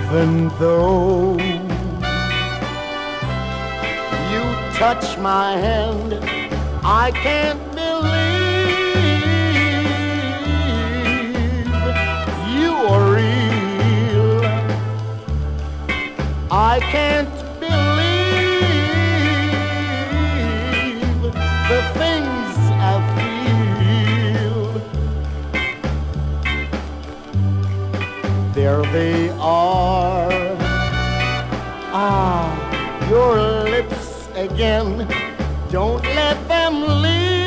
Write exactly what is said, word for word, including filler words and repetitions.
Even though you touch my hand, I can't believe you are real. I can't believe the things I feel. There they are, ah, your lips again. Don't let them leave.